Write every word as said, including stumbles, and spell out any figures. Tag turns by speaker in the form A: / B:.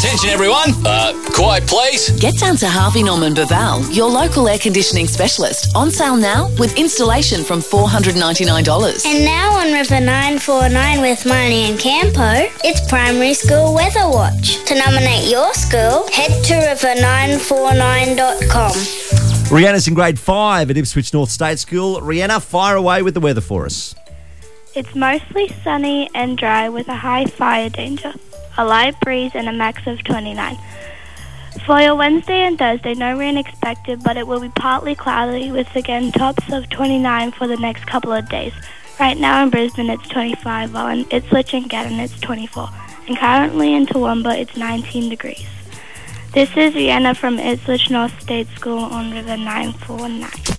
A: Attention everyone, uh, quiet please.
B: Get down to Harvey Norman Baval, your local air conditioning specialist. On sale now with installation from four hundred ninety-nine dollars.
C: And now on River nine four nine with Marnie and Campo, it's Primary School Weather Watch. To nominate your school, head to river nine four nine dot com.
D: Rihanna's in grade five at Ipswich North State School. Rihanna, fire away with the weather for us.
E: It's mostly sunny and dry with a high fire danger, a light breeze and a max of twenty-nine. For your Wednesday and Thursday, no rain expected, but it will be partly cloudy with again tops of twenty-nine for the next couple of days. Right now in Brisbane it's twenty-five, while in Ipswich and Gatton it's twenty-four, and currently in Toowoomba it's nineteen degrees. This is Rihanna from Ipswich North State School on River nine four nine.